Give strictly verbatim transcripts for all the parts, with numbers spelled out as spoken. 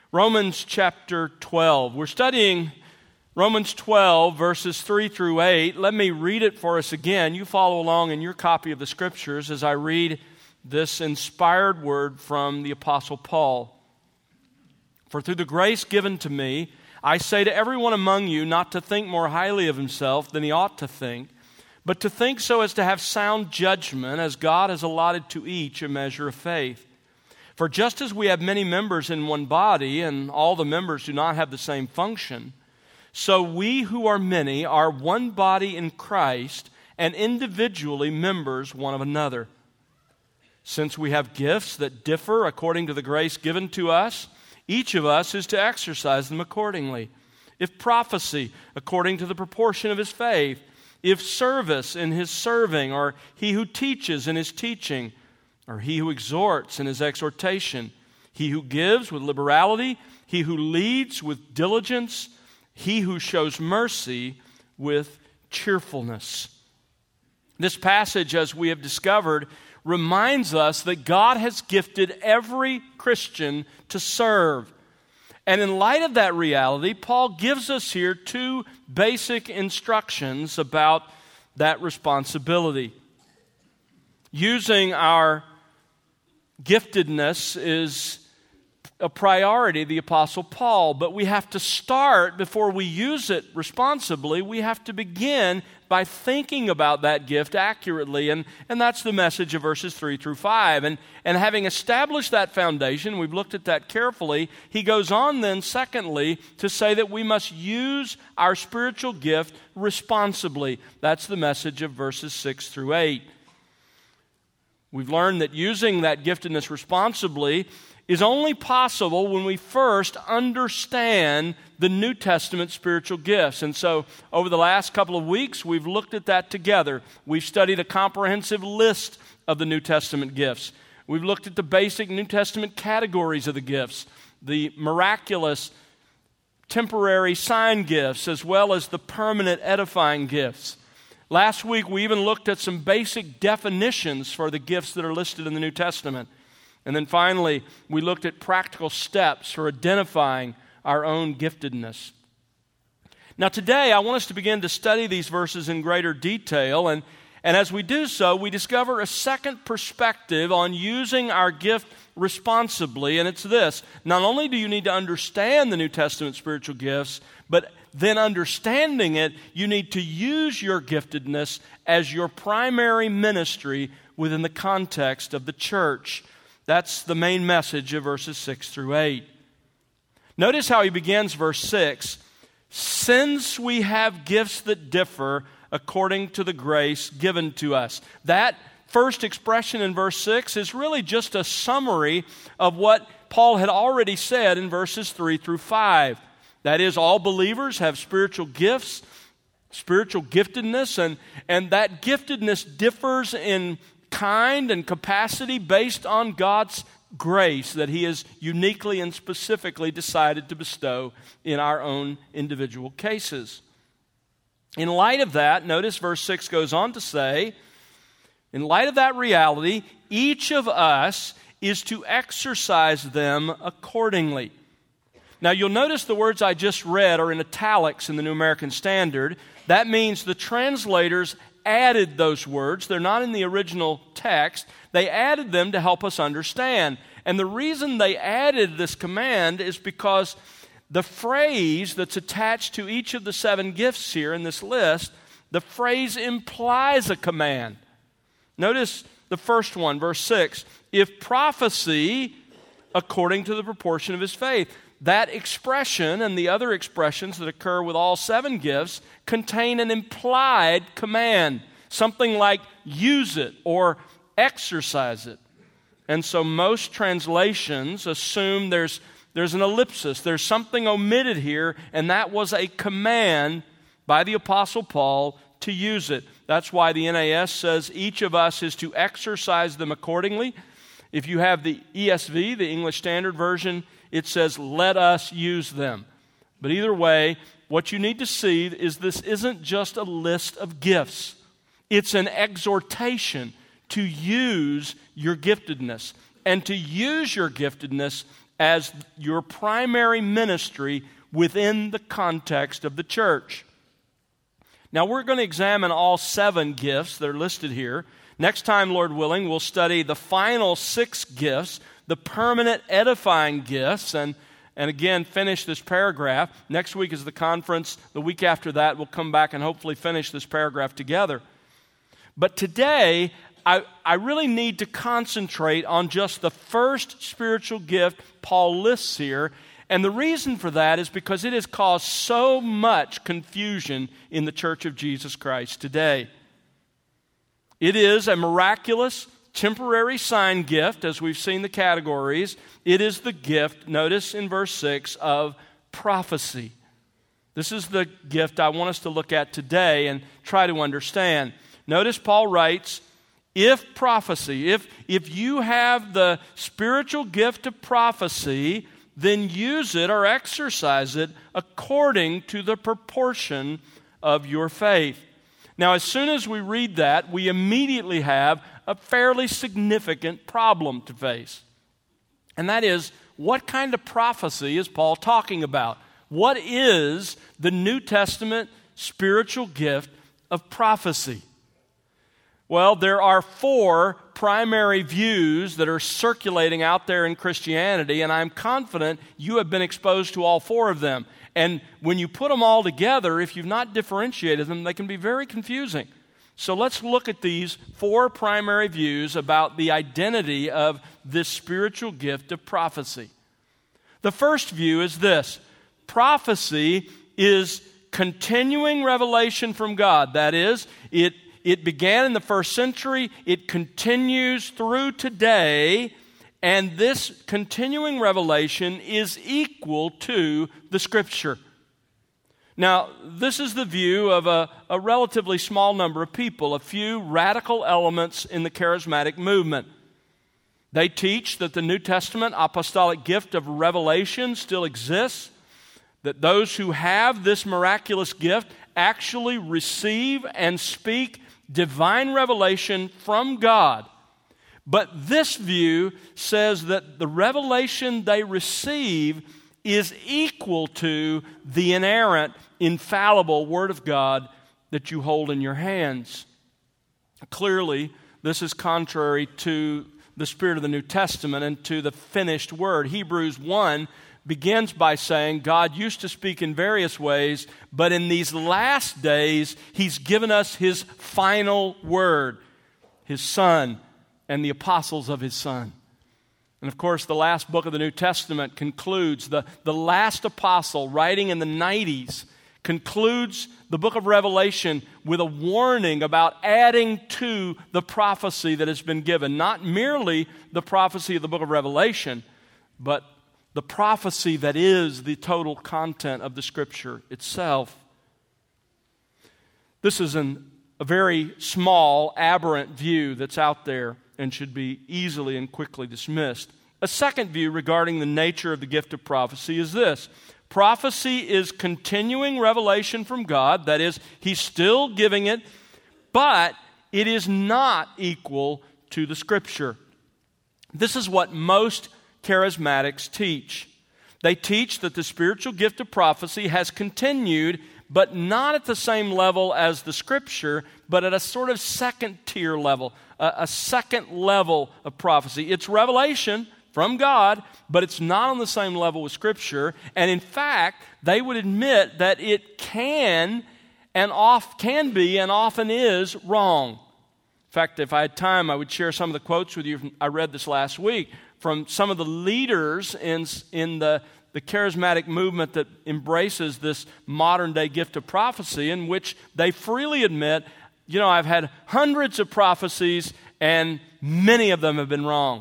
Romans chapter twelve. We're studying Romans twelve, verses three through eight. Let me read it for us again. You follow along in your copy of the Scriptures as I read this inspired word from the Apostle Paul. For through the grace given to me, I say to everyone among you not to think more highly of himself than he ought to think, but to think so as to have sound judgment, as God has allotted to each a measure of faith. For just as we have many members in one body, and all the members do not have the same function, so we who are many are one body in Christ, and individually members one of another. Since we have gifts that differ according to the grace given to us, each of us is to exercise them accordingly. If prophecy, according to the proportion of his faith, if service in his serving, or he who teaches in his teaching, or he who exhorts in his exhortation, he who gives with liberality, he who leads with diligence, he who shows mercy with cheerfulness. This passage, as we have discovered, reminds us that God has gifted every Christian to serve. And in light of that reality, Paul gives us here two basic instructions about that responsibility. Using our giftedness is a priority of the Apostle Paul, but we have to start before we use it responsibly. We have to begin by thinking about that gift accurately, and, and that's the message of verses three through five. And, and having established that foundation, we've looked at that carefully, he goes on then, secondly, to say that we must use our spiritual gift responsibly. That's the message of verses six through eight. We've learned that using that giftedness responsibly is only possible when we first understand the New Testament spiritual gifts. And so over the last couple of weeks, we've looked at that together. We've studied a comprehensive list of the New Testament gifts. We've looked at the basic New Testament categories of the gifts, the miraculous, temporary sign gifts, as well as the permanent edifying gifts. Last week, we even looked at some basic definitions for the gifts that are listed in the New Testament. And then finally, we looked at practical steps for identifying our own giftedness. Now today, I want us to begin to study these verses in greater detail. And, and as we do so, we discover a second perspective on using our gift responsibly. And it's this: not only do you need to understand the New Testament spiritual gifts, but then understanding it, you need to use your giftedness as your primary ministry within the context of the church. That's the main message of verses six through eight. Notice how he begins verse six. Since we have gifts that differ according to the grace given to us. That first expression in verse six is really just a summary of what Paul had already said in verses three through five. That is, all believers have spiritual gifts, spiritual giftedness, and, and that giftedness differs in kind and capacity based on God's grace that He has uniquely and specifically decided to bestow in our own individual cases. In light of that, notice verse six goes on to say, in light of that reality, each of us is to exercise them accordingly. Now you'll notice the words I just read are in italics in the New American Standard. That means the translators added those words. They're not in the original text. They added them to help us understand. And the reason they added this command is because the phrase that's attached to each of the seven gifts here in this list, the phrase implies a command. Notice the first one, verse six. If prophecy, according to the proportion of his faith. That expression and the other expressions that occur with all seven gifts contain an implied command, something like use it or exercise it. And so most translations assume there's, there's an ellipsis, there's something omitted here, and that was a command by the Apostle Paul to use it. That's why the N A S says each of us is to exercise them accordingly. If you have the E S V, the English Standard Version, it says, let us use them. But either way, what you need to see is this isn't just a list of gifts. It's an exhortation to use your giftedness and to use your giftedness as your primary ministry within the context of the church. Now, we're going to examine all seven gifts that are listed here. Next time, Lord willing, we'll study the final six gifts, the permanent edifying gifts, and, and again, finish this paragraph. Next week is the conference. The week after that, we'll come back and hopefully finish this paragraph together. But today, I, I really need to concentrate on just the first spiritual gift Paul lists here. And the reason for that is because it has caused so much confusion in the Church of Jesus Christ today. It is a miraculous, temporary sign gift, as we've seen the categories. It is the gift, notice in verse six, of prophecy. This is the gift I want us to look at today and try to understand. Notice Paul writes, if prophecy, if, if you have the spiritual gift of prophecy, then use it or exercise it according to the proportion of your faith. Now, as soon as we read that, we immediately have a fairly significant problem to face. And that is, what kind of prophecy is Paul talking about? What is the New Testament spiritual gift of prophecy? Well, there are four primary views that are circulating out there in Christianity, and I'm confident you have been exposed to all four of them. And when you put them all together, if you've not differentiated them, they can be very confusing. So let's look at these four primary views about the identity of this spiritual gift of prophecy. The first view is this: prophecy is continuing revelation from God. That is, it It began in the first century, it continues through today, and this continuing revelation is equal to the Scripture. Now, this is the view of a, a relatively small number of people, a few radical elements in the charismatic movement. They teach that the New Testament apostolic gift of revelation still exists, that those who have this miraculous gift actually receive and speak divine revelation from God. But this view says that the revelation they receive is equal to the inerrant, infallible Word of God that you hold in your hands. Clearly, this is contrary to the spirit of the New Testament and to the finished Word. Hebrews one begins by saying God used to speak in various ways, but in these last days, He's given us His final word, His Son, and the apostles of His Son. And of course, the last book of the New Testament concludes, the, the last apostle writing in the nineties concludes the book of Revelation with a warning about adding to the prophecy that has been given. Not merely the prophecy of the book of Revelation, but the prophecy that is the total content of the Scripture itself. This is an, a very small, aberrant view that's out there and should be easily and quickly dismissed. A second view regarding the nature of the gift of prophecy is this: prophecy is continuing revelation from God, that is, He's still giving it, but it is not equal to the Scripture. This is what most charismatics teach. They teach that the spiritual gift of prophecy has continued, but not at the same level as the Scripture, but at a sort of second-tier level, a, a second level of prophecy. It's revelation from God, but it's not on the same level with Scripture. And in fact, they would admit that it can and oft can be and often is wrong. In fact, if I had time, I would share some of the quotes with you. From, I read this last week from some of the leaders in, in the, the charismatic movement that embraces this modern-day gift of prophecy, in which they freely admit, you know, I've had hundreds of prophecies and many of them have been wrong.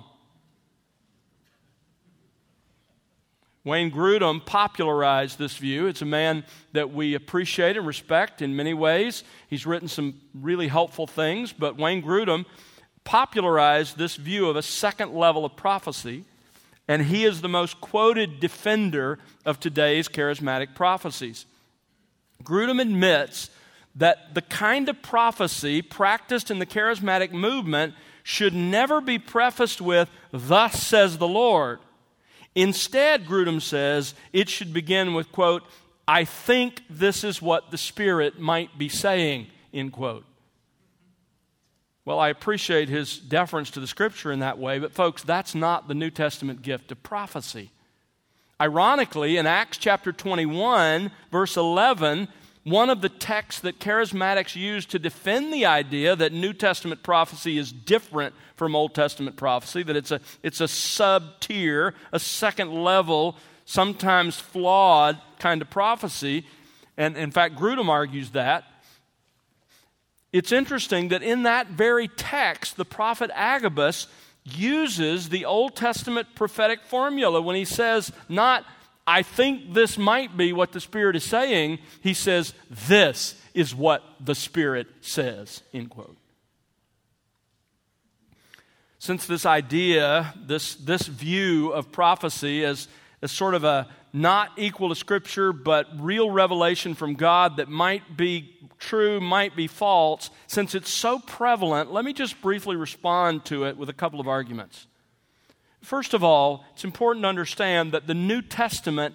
Wayne Grudem popularized this view. It's a man that we appreciate and respect in many ways. He's written some really helpful things, but Wayne Grudem popularized this view of a second level of prophecy, and he is the most quoted defender of today's charismatic prophecies. Grudem admits that the kind of prophecy practiced in the charismatic movement should never be prefaced with, "Thus says the Lord." Instead, Grudem says, it should begin with, quote, I think this is what the Spirit might be saying, end quote. Well, I appreciate his deference to the Scripture in that way, but folks, that's not the New Testament gift of prophecy. Ironically, in Acts chapter twenty-one, verse eleven, one of the texts that charismatics use to defend the idea that New Testament prophecy is different from Old Testament prophecy, that it's a, it's a sub-tier, a second level, sometimes flawed kind of prophecy, and in fact, Grudem argues that. It's interesting that in that very text, the prophet Agabus uses the Old Testament prophetic formula when he says, not, I think this might be what the Spirit is saying, he says, this is what the Spirit says, end quote. Since this idea, this, this view of prophecy as, as sort of a not equal to Scripture, but real revelation from God that might be true, might be false, since it's so prevalent, let me just briefly respond to it with a couple of arguments. First of all, it's important to understand that the New Testament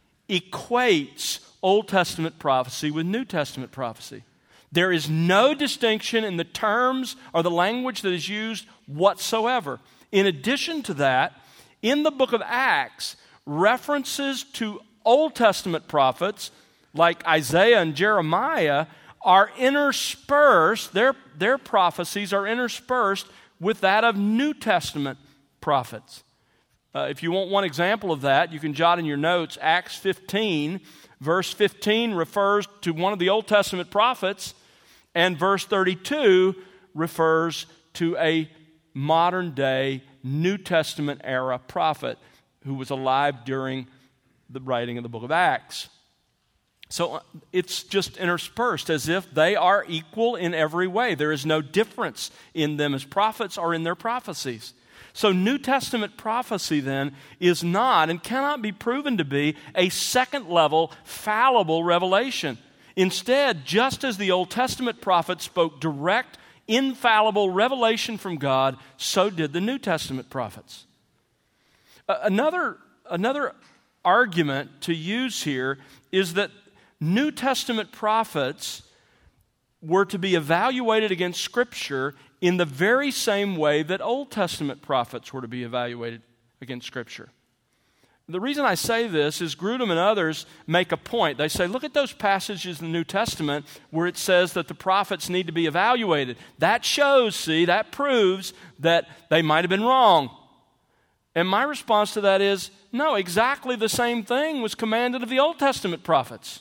equates Old Testament prophecy with New Testament prophecy. There is no distinction in the terms or the language that is used whatsoever. In addition to that, in the book of Acts, references to Old Testament prophets like Isaiah and Jeremiah are interspersed, their, their prophecies are interspersed with that of New Testament prophets. Uh, if you want one example of that, you can jot in your notes, Acts fifteen, verse fifteen refers to one of the Old Testament prophets, and verse thirty-two refers to a modern-day New Testament era prophet who was alive during the writing of the book of Acts. So it's just interspersed as if they are equal in every way. There is no difference in them as prophets or in their prophecies. So New Testament prophecy then is not and cannot be proven to be a second level fallible revelation. Instead, just as the Old Testament prophets spoke direct, infallible revelation from God, so did the New Testament prophets. Uh, another, another argument to use here is that New Testament prophets were to be evaluated against Scripture in the very same way that Old Testament prophets were to be evaluated against Scripture. The reason I say this is Grudem and others make a point. They say, look at those passages in the New Testament where it says that the prophets need to be evaluated. That shows, see, that proves that they might have been wrong. And my response to that is, no, exactly the same thing was commanded of the Old Testament prophets.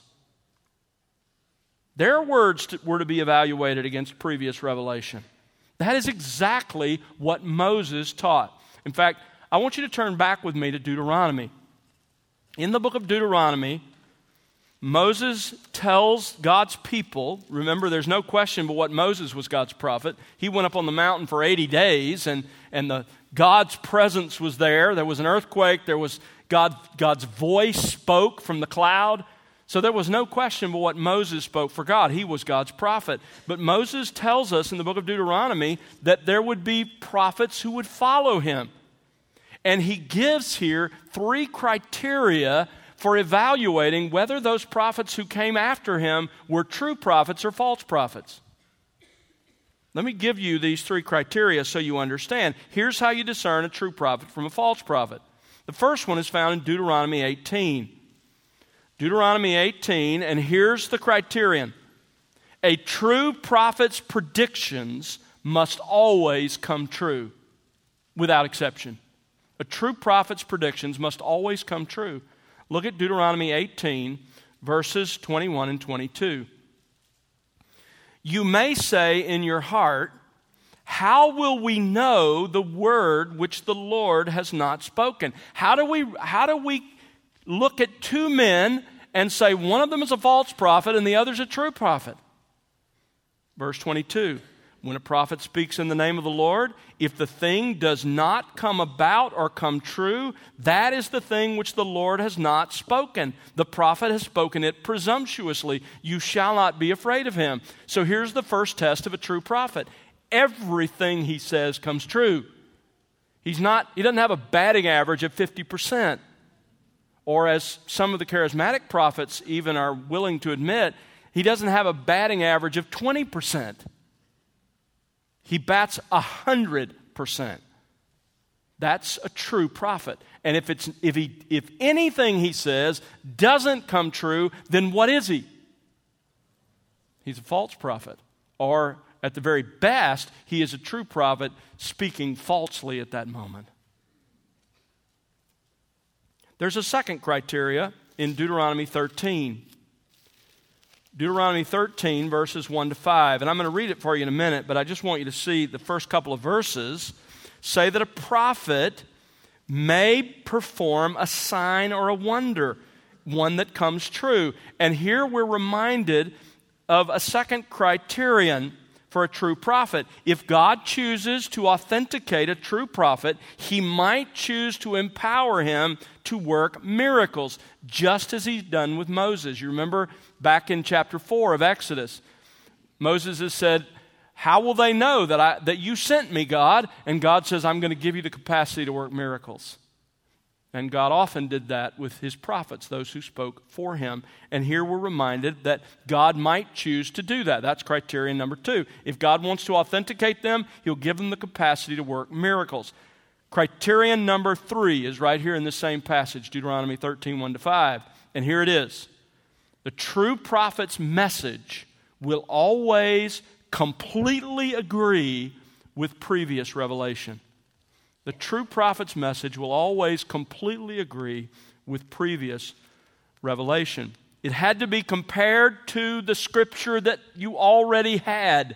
Their words to, were to be evaluated against previous revelation. That is exactly what Moses taught. In fact, I want you to turn back with me to Deuteronomy. In the book of Deuteronomy, Moses tells God's people, remember there's no question but what Moses was God's prophet. He went up on the mountain for eighty days and, and the God's presence was there. There was an earthquake. There was God, God's voice spoke from the cloud. So there was no question but what Moses spoke for God. He was God's prophet. But Moses tells us in the book of Deuteronomy that there would be prophets who would follow him. And he gives here three criteria for evaluating whether those prophets who came after him were true prophets or false prophets. Let me give you these three criteria so you understand. Here's how you discern a true prophet from a false prophet. The first one is found in Deuteronomy eighteen. Deuteronomy eighteen, and here's the criterion. A true prophet's predictions must always come true, without exception. A true prophet's predictions must always come true. Look at Deuteronomy eighteen, verses twenty-one and twenty-two. You may say in your heart, how will we know the word which the Lord has not spoken? How do we, how do we look at two men and say one of them is a false prophet and the other is a true prophet? Verse twenty-two, when a prophet speaks in the name of the Lord, if the thing does not come about or come true, that is the thing which the Lord has not spoken. The prophet has spoken it presumptuously. You shall not be afraid of him. So here's the first test of a true prophet. Everything he says comes true. He's not, he doesn't have a batting average of fifty percent. Or as some of the charismatic prophets even are willing to admit, he doesn't have a batting average of twenty percent. He bats one hundred percent. That's a true prophet. And if it's if he if anything he says doesn't come true, then what is he? He's a false prophet. Or at the very best, he is a true prophet speaking falsely at that moment. There's a second criteria in Deuteronomy thirteen. Deuteronomy thirteen, verses one to five. And I'm going to read it for you in a minute, but I just want you to see the first couple of verses say that a prophet may perform a sign or a wonder, one that comes true. And here we're reminded of a second criterion for a true prophet. If God chooses to authenticate a true prophet, he might choose to empower him to work miracles, just as he's done with Moses. You remember back in chapter four of Exodus, Moses has said, how will they know that I that you sent me, God? And God says, I'm going to give you the capacity to work miracles. And God often did that with his prophets, those who spoke for him. And here we're reminded that God might choose to do that. That's criterion number two. If God wants to authenticate them, he'll give them the capacity to work miracles. Criterion number three is right here in this same passage, Deuteronomy thirteen, one to five. And here it is. The true prophet's message will always completely agree with previous revelation. The true prophet's message will always completely agree with previous revelation. It had to be compared to the scripture that you already had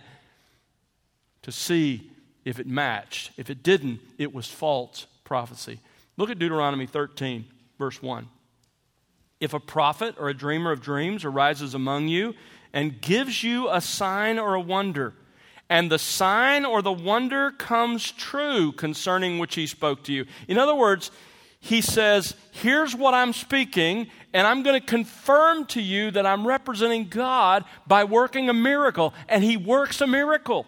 to see if it matched. If it didn't, it was false prophecy. Look at Deuteronomy thirteen, verse one. If a prophet or a dreamer of dreams arises among you and gives you a sign or a wonder, and the sign or the wonder comes true concerning which he spoke to you. In other words, he says, here's what I'm speaking, and I'm going to confirm to you that I'm representing God by working a miracle. And he works a miracle.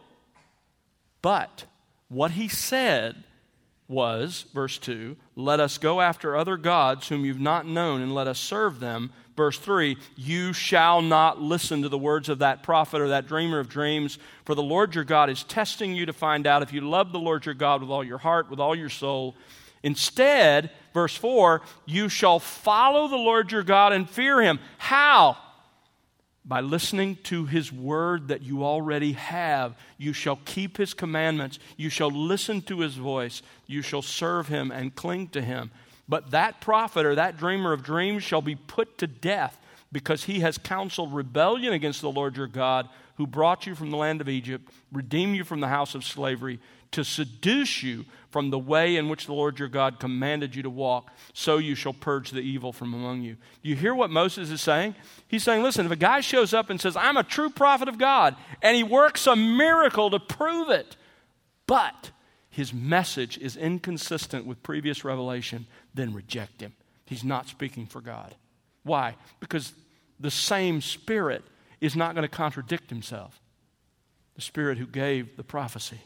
But what he said was, verse two, let us go after other gods whom you've not known and let us serve them. Verse three, you shall not listen to the words of that prophet or that dreamer of dreams, for the Lord your God is testing you to find out if you love the Lord your God with all your heart, with all your soul. Instead, verse four, you shall follow the Lord your God and fear him. How? By listening to his word that you already have. You shall keep his commandments. You shall listen to his voice. You shall serve him and cling to him. But that prophet or that dreamer of dreams shall be put to death because he has counseled rebellion against the Lord your God, who brought you from the land of Egypt, redeemed you from the house of slavery, to seduce you from the way in which the Lord your God commanded you to walk, so you shall purge the evil from among you. Do you hear what Moses is saying? He's saying, listen, if a guy shows up and says, I'm a true prophet of God, and he works a miracle to prove it, but his message is inconsistent with previous revelation, then reject him. He's not speaking for God. Why? Because the same Spirit is not going to contradict himself. The Spirit who gave the prophecy.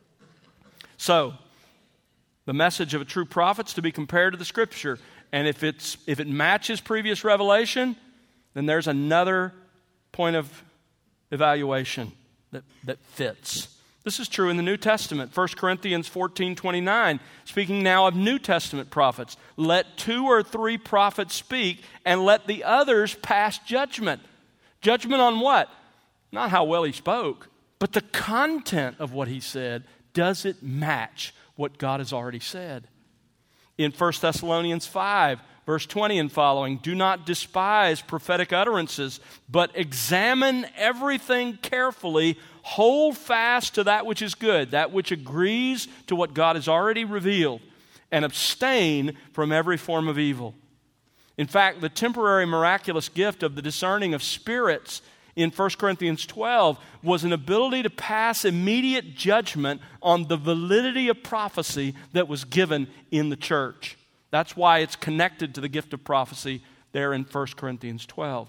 So, the message of a true prophet is to be compared to the Scripture. And if it's if it matches previous revelation, then there's another point of evaluation that, that fits. This is true in the New Testament. First Corinthians fourteen twenty-nine, speaking now of New Testament prophets. Let two or three prophets speak, and let the others pass judgment. Judgment on what? Not how well he spoke, but the content of what he said. Does it match what God has already said? In First Thessalonians five, verse twenty and following, do not despise prophetic utterances, but examine everything carefully. Hold fast to that which is good, that which agrees to what God has already revealed, and abstain from every form of evil. In fact, the temporary miraculous gift of the discerning of spirits in First Corinthians twelve was an ability to pass immediate judgment on the validity of prophecy that was given in the church. That's why it's connected to the gift of prophecy there in First Corinthians twelve.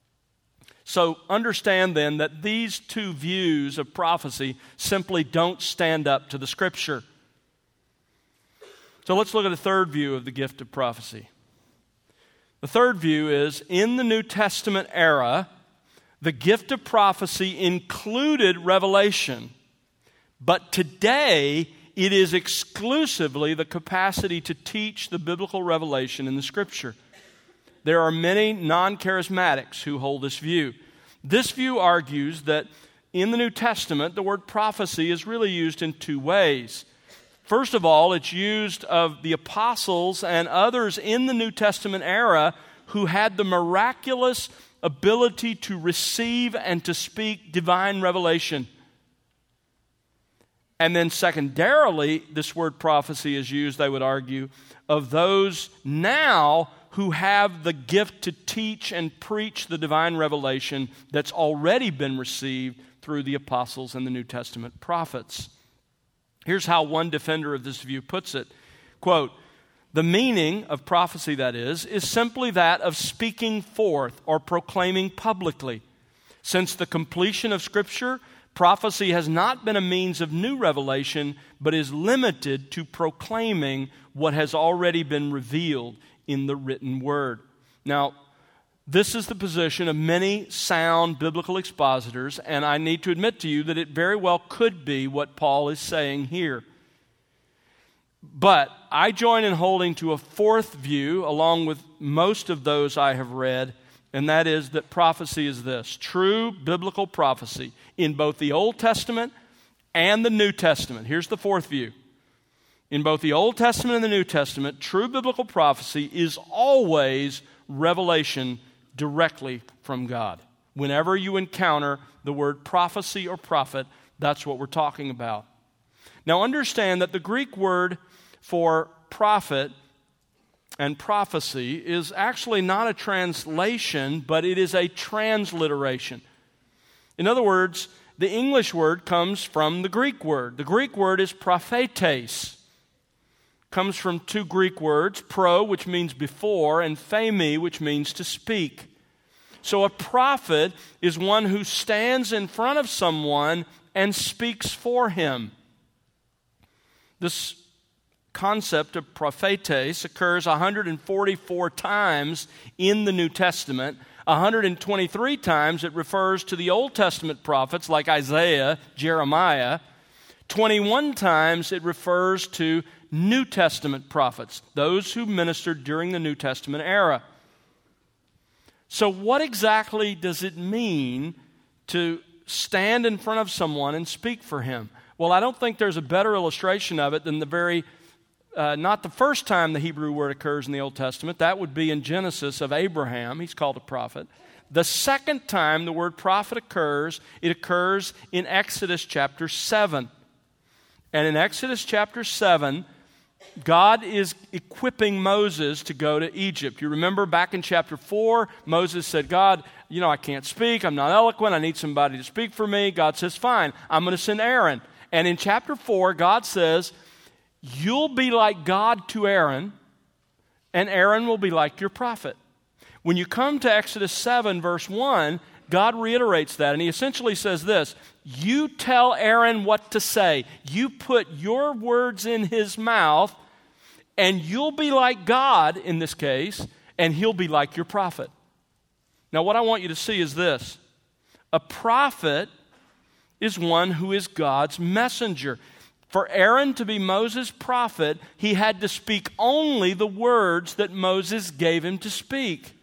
So understand then that these two views of prophecy simply don't stand up to the Scripture. So let's look at a third view of the gift of prophecy. The third view is, in the New Testament era, the gift of prophecy included revelation, but today it is exclusively the capacity to teach the biblical revelation in the Scripture. There are many non-charismatics who hold this view. This view argues that in the New Testament, the word prophecy is really used in two ways. First of all, it's used of the apostles and others in the New Testament era who had the miraculous ability to receive and to speak divine revelation. And then secondarily, this word prophecy is used, I would argue, of those now who have the gift to teach and preach the divine revelation that's already been received through the apostles and the New Testament prophets. Here's how one defender of this view puts it. Quote, "The meaning of prophecy, that is, is simply that of speaking forth or proclaiming publicly. Since the completion of Scripture, prophecy has not been a means of new revelation, but is limited to proclaiming what has already been revealed in the written word." Now, this is the position of many sound biblical expositors, and I need to admit to you that it very well could be what Paul is saying here. But I join in holding to a fourth view, along with most of those I have read, and that is that prophecy is this: true biblical prophecy in both the Old Testament and the New Testament. Here's the fourth view. In both the Old Testament and the New Testament, true biblical prophecy is always revelation directly from God. Whenever you encounter the word prophecy or prophet, that's what we're talking about. Now understand that the Greek word for prophet and prophecy is actually not a translation, but it is a transliteration. In other words, the English word comes from the Greek word. The Greek word is prophetes. Comes from two Greek words, pro, which means before, and phemi, which means to speak. So a prophet is one who stands in front of someone and speaks for him. This concept of prophetes occurs one hundred forty-four times in the New Testament. one hundred twenty-three times it refers to the Old Testament prophets like Isaiah, Jeremiah. twenty-one times it refers to New Testament prophets, those who ministered during the New Testament era. So what exactly does it mean to stand in front of someone and speak for him? Well, I don't think there's a better illustration of it than the very, uh, not the first time the Hebrew word occurs in the Old Testament. That would be in Genesis of Abraham. He's called a prophet. The second time the word prophet occurs, it occurs in Exodus chapter seven. And in Exodus chapter seven, God is equipping Moses to go to Egypt. You remember back in chapter four, Moses said, God, you know, I can't speak. I'm not eloquent. I need somebody to speak for me. God says, fine, I'm going to send Aaron. And in chapter four, God says, you'll be like God to Aaron, and Aaron will be like your prophet. When you come to Exodus seven, verse one, God reiterates that, and he essentially says this: you tell Aaron what to say. You put your words in his mouth, and you'll be like God in this case, and he'll be like your prophet. Now, what I want you to see is this. A prophet is one who is God's messenger. For Aaron to be Moses' prophet, he had to speak only the words that Moses gave him to speak.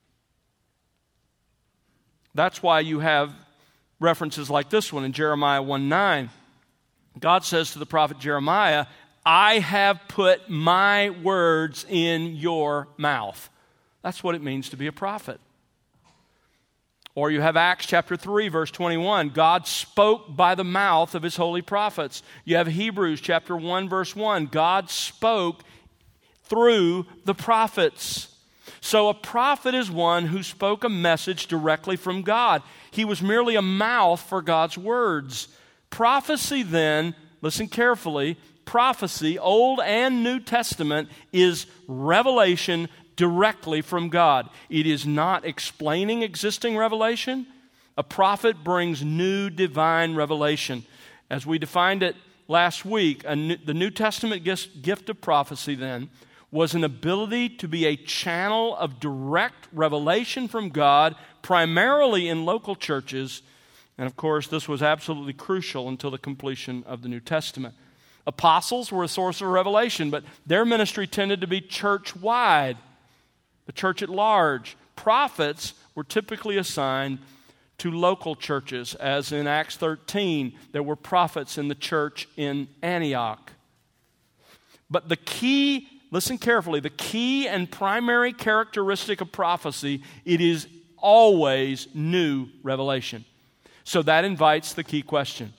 That's why you have references like this one in Jeremiah one nine. God says to the prophet Jeremiah, I have put my words in your mouth. That's what it means to be a prophet. Or you have Acts chapter three, verse twenty-one. God spoke by the mouth of his holy prophets. You have Hebrews chapter one, verse one. God spoke through the prophets. So a prophet is one who spoke a message directly from God. He was merely a mouth for God's words. Prophecy then, listen carefully, prophecy, Old and New Testament, is revelation directly from God. It is not explaining existing revelation. A prophet brings new divine revelation. As we defined it last week, a new, the New Testament gift, gift of prophecy then was an ability to be a channel of direct revelation from God, primarily in local churches. And of course, this was absolutely crucial until the completion of the New Testament. Apostles were a source of revelation, but their ministry tended to be church-wide, the church at large. Prophets were typically assigned to local churches, as in Acts thirteen, there were prophets in the church in Antioch. But the key, listen carefully, the key and primary characteristic of prophecy, it is always new revelation. So that invites the key question.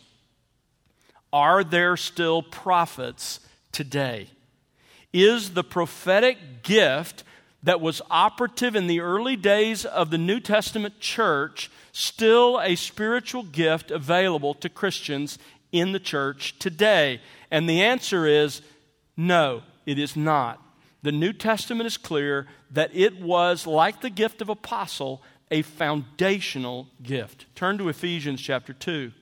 Are there still prophets today? Is the prophetic gift that was operative in the early days of the New Testament church still a spiritual gift available to Christians in the church today? And the answer is no, it is not. The New Testament is clear that it was, like the gift of apostle, a foundational gift. Turn to Ephesians chapter two.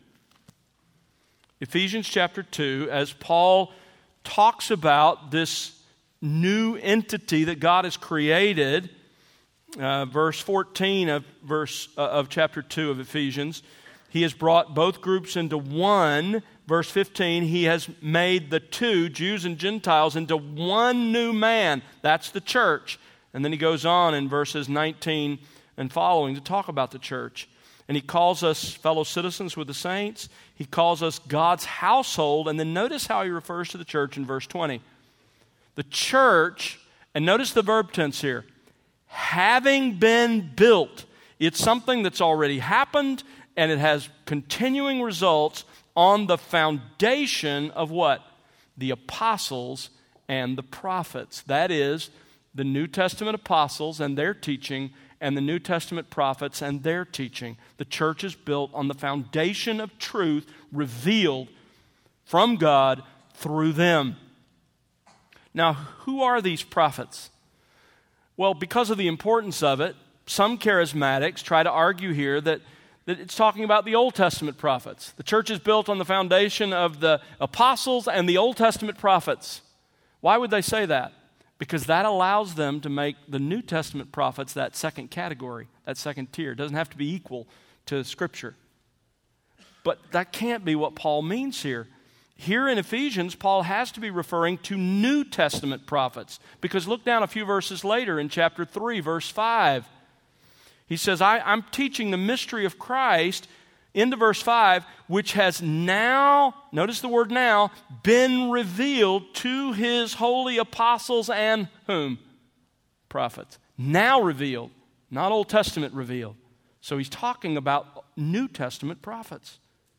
Ephesians chapter two, as Paul talks about this new entity that God has created, uh, verse fourteen of verse uh, of chapter two of Ephesians, he has brought both groups into one. Verse fifteen, he has made the two, Jews and Gentiles, into one new man. That's the church. And then he goes on in verses nineteen and following to talk about the church. And he calls us fellow citizens with the saints. He calls us God's household. And then notice how he refers to the church in verse twenty. The church, and notice the verb tense here, having been built. It's something that's already happened, and it has continuing results on the foundation of what? The apostles and the prophets. That is, the New Testament apostles and their teaching, and the New Testament prophets and their teaching. The church is built on the foundation of truth revealed from God through them. Now, who are these prophets? Well, because of the importance of it, some charismatics try to argue here that, that it's talking about the Old Testament prophets. The church is built on the foundation of the apostles and the Old Testament prophets. Why would they say that? Because that allows them to make the New Testament prophets that second category, that second tier. It doesn't have to be equal to Scripture. But that can't be what Paul means here. Here in Ephesians, Paul has to be referring to New Testament prophets. Because look down a few verses later in chapter three, verse five. He says, I, I'm teaching the mystery of Christ, into verse five, which has now, notice the word now, been revealed to his holy apostles and whom? Prophets. Now revealed, not Old Testament revealed. So he's talking about New Testament prophets.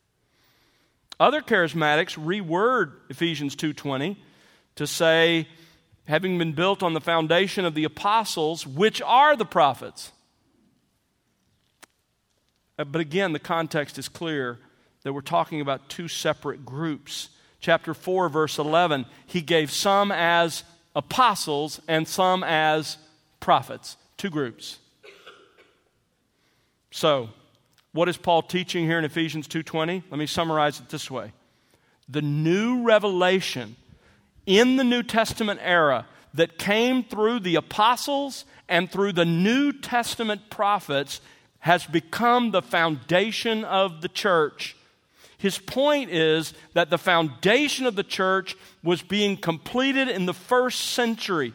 Other charismatics reword Ephesians two twenty to say, having been built on the foundation of the apostles, which are the prophets. But again, the context is clear that we're talking about two separate groups. Chapter four, verse eleven, he gave some as apostles and some as prophets. Two groups. So, what is Paul teaching here in Ephesians two twenty? Let me summarize it this way. The new revelation in the New Testament era that came through the apostles and through the New Testament prophets has become the foundation of the church. His point is that the foundation of the church was being completed in the first century.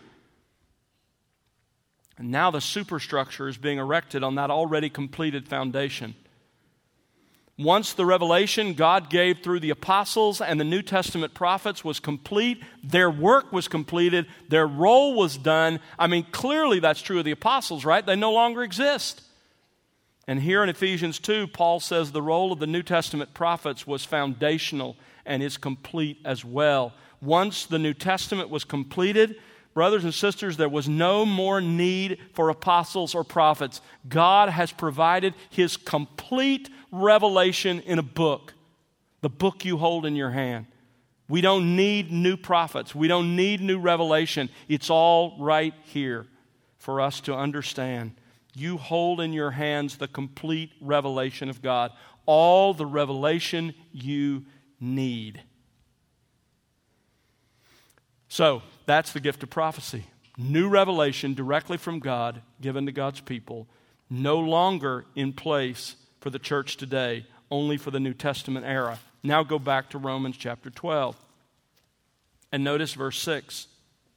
And now the superstructure is being erected on that already completed foundation. Once the revelation God gave through the apostles and the New Testament prophets was complete, their work was completed, their role was done. I mean, clearly that's true of the apostles, right? They no longer exist. And here in Ephesians two, Paul says the role of the New Testament prophets was foundational and is complete as well. Once the New Testament was completed, brothers and sisters, there was no more need for apostles or prophets. God has provided His complete revelation in a book, the book you hold in your hand. We don't need new prophets. We don't need new revelation. It's all right here for us to understand. You hold in your hands the complete revelation of God, all the revelation you need. So, that's the gift of prophecy. New revelation directly from God, given to God's people, no longer in place for the church today, only for the New Testament era. Now go back to Romans chapter twelve. And notice verse six.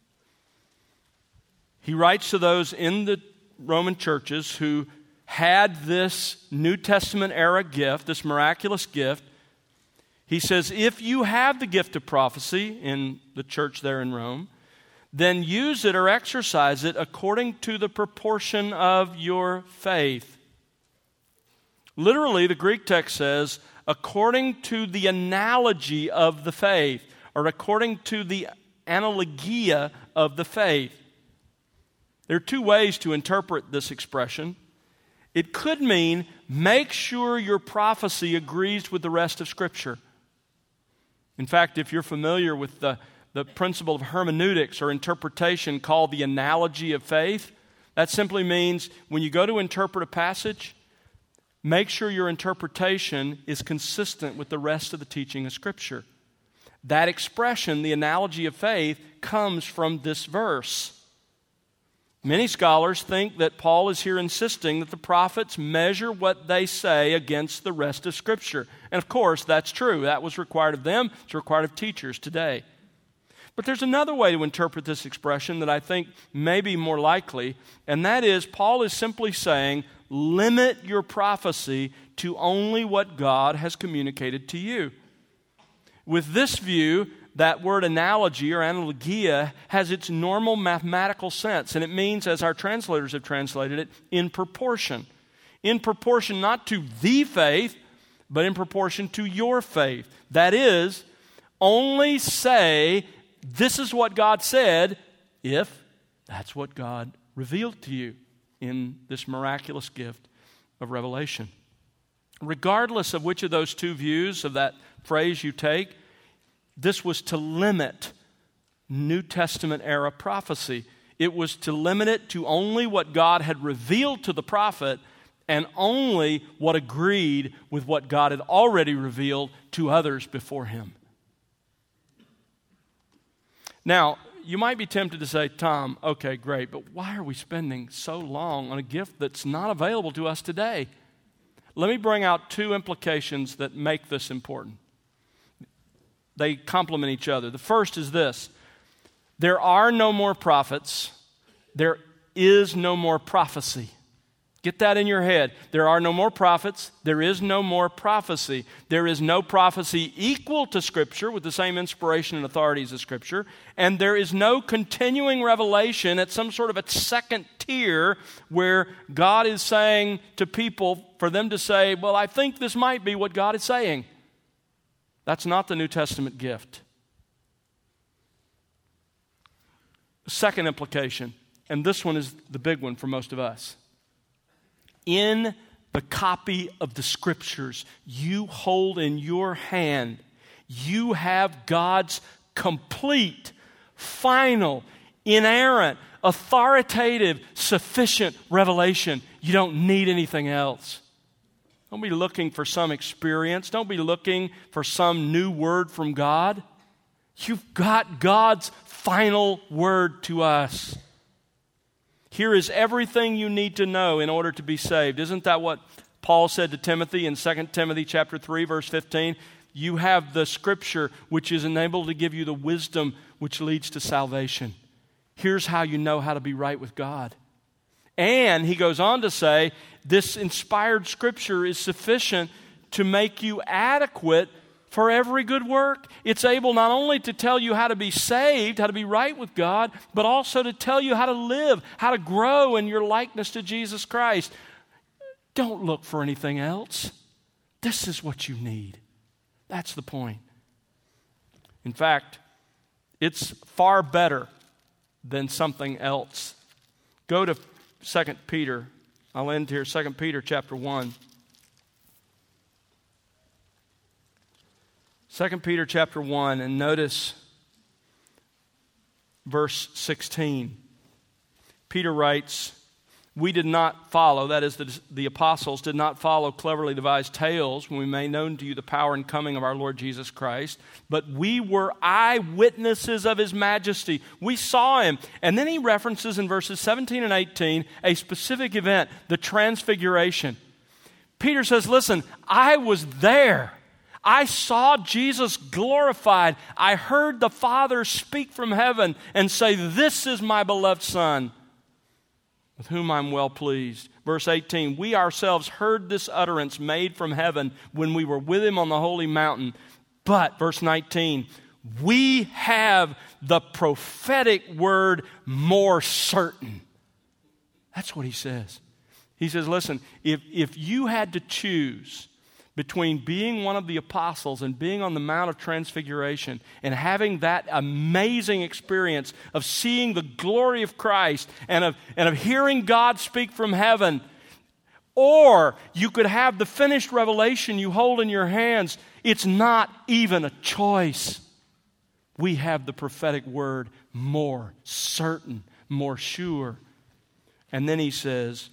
He writes to those in the Roman churches who had this New Testament era gift, this miraculous gift. He says, if you have the gift of prophecy in the church there in Rome, then use it or exercise it according to the proportion of your faith. Literally, the Greek text says, according to the analogy of the faith, or according to the analogia of the faith. There are two ways to interpret this expression. It could mean, make sure your prophecy agrees with the rest of Scripture. In fact, if you're familiar with the The principle of hermeneutics or interpretation called the analogy of faith, that simply means when you go to interpret a passage, make sure your interpretation is consistent with the rest of the teaching of Scripture. That expression, the analogy of faith, comes from this verse. Many scholars think that Paul is here insisting that the prophets measure what they say against the rest of Scripture. And of course, that's true. That was required of them. It's required of teachers today. But there's another way to interpret this expression that I think may be more likely, and that is Paul is simply saying, limit your prophecy to only what God has communicated to you. With this view, that word analogy or analogia has its normal mathematical sense, and it means, as our translators have translated it, in proportion. In proportion not to the faith, but in proportion to your faith. That is, only say, this is what God said, if that's what God revealed to you in this miraculous gift of revelation. Regardless of which of those two views of that phrase you take, this was to limit New Testament era prophecy. It was to limit it to only what God had revealed to the prophet and only what agreed with what God had already revealed to others before him. Now, you might be tempted to say, Tom, okay, great, but why are we spending so long on a gift that's not available to us today? Let me bring out two implications that make this important. They complement each other. The first is this: there are no more prophets, there is no more prophecy. Get that in your head. There are no more prophets. There is no more prophecy. There is no prophecy equal to Scripture with the same inspiration and authorities as Scripture. And there is no continuing revelation at some sort of a second tier where God is saying to people for them to say, well, I think this might be what God is saying. That's not the New Testament gift. Second implication, and this one is the big one for most of us. In the copy of the Scriptures you hold in your hand, you have God's complete, final, inerrant, authoritative, sufficient revelation. You don't need anything else. Don't be looking for some experience. Don't be looking for some new word from God. You've got God's final word to us. Here is everything you need to know in order to be saved. Isn't that what Paul said to Timothy in Second Timothy chapter three, verse fifteen? You have the Scripture which is enabled to give you the wisdom which leads to salvation. Here's how you know how to be right with God. And he goes on to say, this inspired Scripture is sufficient to make you adequate for every good work. It's able not only to tell you how to be saved, how to be right with God, but also to tell you how to live, how to grow in your likeness to Jesus Christ. Don't look for anything else. This is what you need. That's the point. In fact, it's far better than something else. Go to Second Peter. I'll end here, Second Peter chapter one. Second Peter chapter one, and notice verse sixteen. Peter writes, We did not follow, that is, the, the apostles did not follow cleverly devised tales when we made known to you the power and coming of our Lord Jesus Christ, but we were eyewitnesses of his majesty. We saw him. And then he references in verses seventeen and eighteen a specific event, the transfiguration. Peter says, listen, I was there. I saw Jesus glorified. I heard the Father speak from heaven and say, this is my beloved Son, with whom I'm well pleased. Verse eighteen, we ourselves heard this utterance made from heaven when we were with him on the holy mountain. But, verse nineteen, we have the prophetic word more certain. That's what he says. He says, listen, if, if you had to choose between being one of the apostles and being on the Mount of Transfiguration and having that amazing experience of seeing the glory of Christ and of, and of hearing God speak from heaven, or you could have the finished revelation you hold in your hands, it's not even a choice. We have the prophetic word more certain, more sure. And then he says,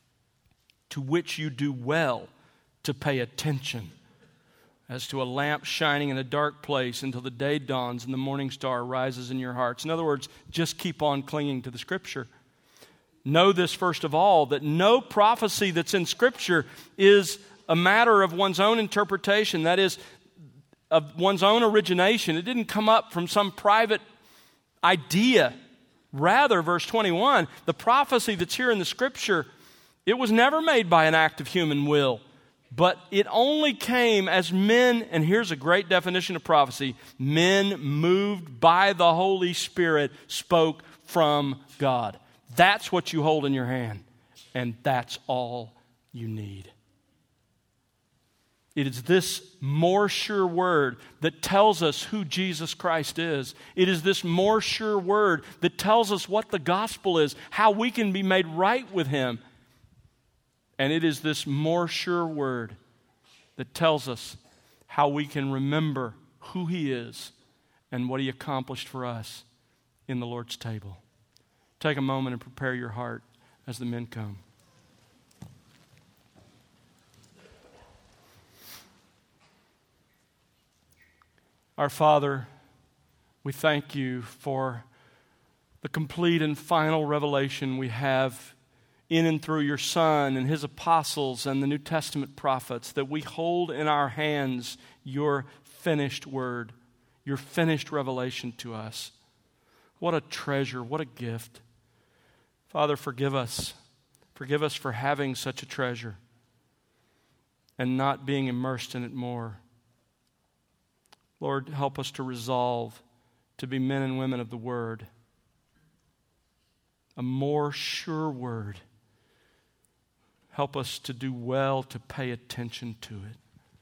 to which you do well to pay attention, as to a lamp shining in a dark place until the day dawns and the morning star rises in your hearts. In other words, just keep on clinging to the Scripture. Know this, first of all, that no prophecy that's in Scripture is a matter of one's own interpretation, that is, of one's own origination. It didn't come up from some private idea. Rather, verse twenty-one, the prophecy that's here in the Scripture, it was never made by an act of human will, but it only came as men, and here's a great definition of prophecy, men moved by the Holy Spirit spoke from God. That's what you hold in your hand, and that's all you need. It is this more sure word that tells us who Jesus Christ is. It is this more sure word that tells us what the gospel is, how we can be made right with him. And it is this more sure word that tells us how we can remember who he is and what he accomplished for us in the Lord's table. Take a moment and prepare your heart as the men come. Our Father, we thank you for the complete and final revelation we have in and through your Son and his apostles and the New Testament prophets, that we hold in our hands your finished word, your finished revelation to us. What a treasure, what a gift. Father, forgive us. Forgive us for having such a treasure and not being immersed in it more. Lord, help us to resolve to be men and women of the Word, a more sure word. Help us to do well to pay attention to it.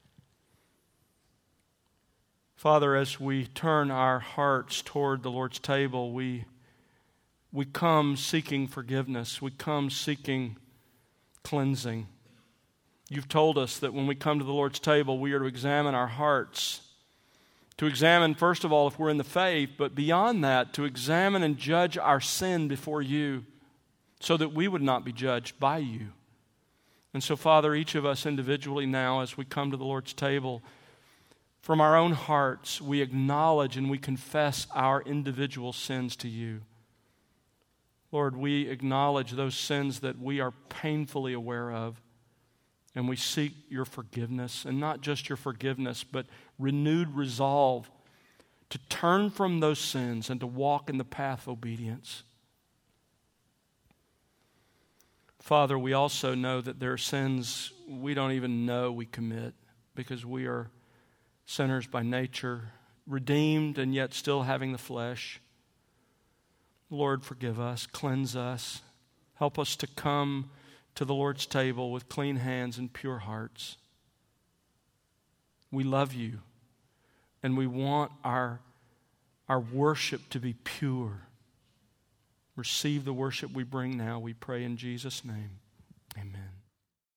Father, as we turn our hearts toward the Lord's table, we, we come seeking forgiveness. We come seeking cleansing. You've told us that when we come to the Lord's table, we are to examine our hearts. To examine, first of all, if we're in the faith, but beyond that, to examine and judge our sin before you so that we would not be judged by you. And so, Father, each of us individually now, as we come to the Lord's table, from our own hearts, we acknowledge and we confess our individual sins to you. Lord, we acknowledge those sins that we are painfully aware of, and we seek your forgiveness, and not just your forgiveness, but renewed resolve to turn from those sins and to walk in the path of obedience. Father, we also know that there are sins we don't even know we commit because we are sinners by nature, redeemed and yet still having the flesh. Lord, forgive us, cleanse us, help us to come to the Lord's table with clean hands and pure hearts. We love you, and we want our, our worship to be pure. Receive the worship we bring now, we pray in Jesus' name. Amen.